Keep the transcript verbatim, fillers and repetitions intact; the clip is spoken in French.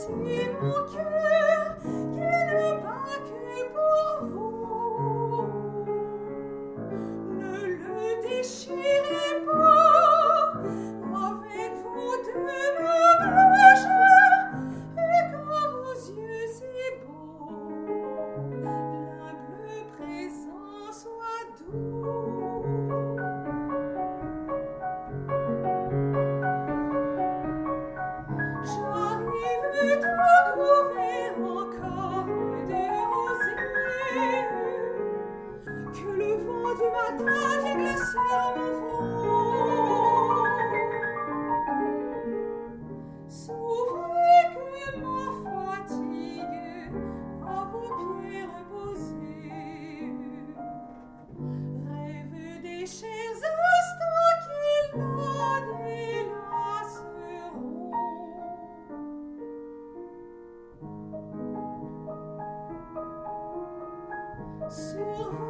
c'est mon cœur qui ne bat que pour vous. Ne le déchirez pas avec vos deux bouches, et quand vos yeux c'est beau, l'humble présent soit doux. J'arrive tout couvert encore de rosée, que le vent du matin vient glacer mon front. S'ouvrez que ma fatigue à vos pieds reposés rêve des chers instants qui la délaceront. Sur